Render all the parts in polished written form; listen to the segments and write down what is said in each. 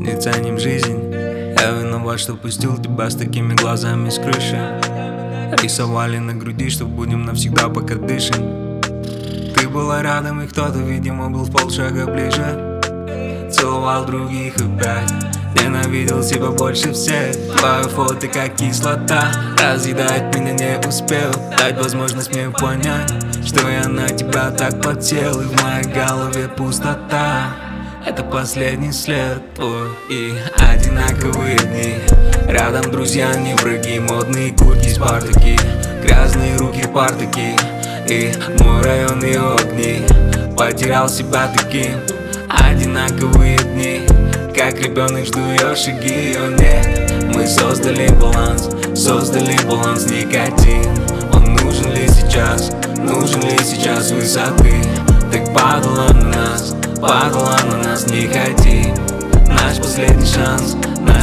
не ценим жизнь. Я виноват, что пустил тебя с такими глазами с крыши. Рисовали на груди, что будем навсегда, пока дышим. Ты была рядом, и кто-то, видимо, был в полшага ближе. Целовал других опять, ненавидел себя больше всех. Твои фото как кислота, разъедать меня не успел. Дать возможность мне понять, что я на тебя так подсел. И в моей голове пустота. Это последний след твой и одинаковые дни. Рядом друзья, не враги, модные куртки, спартаки, грязные руки, партаки. И мой район и огни. Потерял себя таким. Одинаковые дни, как ребенок жду ее шаги, о нет. Мы создали баланс никотин. Он нужен ли сейчас высоты? Так падала на нас, не ходи. Наш последний шанс.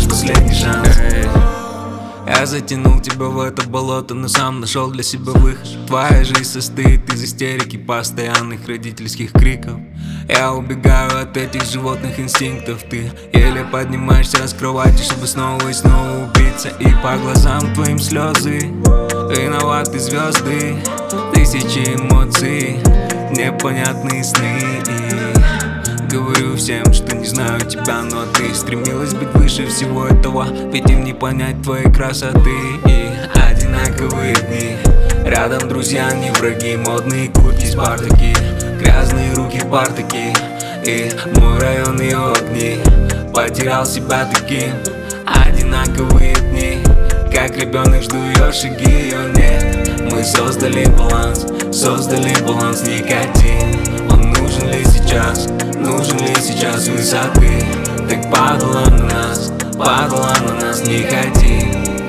Я затянул тебя в это болото, но сам нашел для себя выход. Твоя жизнь состоит из истерики, постоянных родительских криков. Я убегаю от этих животных инстинктов. Ты еле поднимаешься с кровати, чтобы снова и снова убиться. И по глазам твоим слезы, виноваты звезды. Тысячи эмоций, непонятные сны. И говорю всем, что не знаю тебя, но ты стремилась быть выше всего этого. Ведь им не понять твоей красоты. И одинаковые дни. Рядом друзья, не враги, модные куртки, спартаки, грязные руки, партаки. И мой район и огни. Потерял себя таким. Одинаковые дни, как ребенок жду ее шаги, о нет. Мы создали баланс никотин. Он нужен ли сейчас высоты? Так падала на нас, не ходи.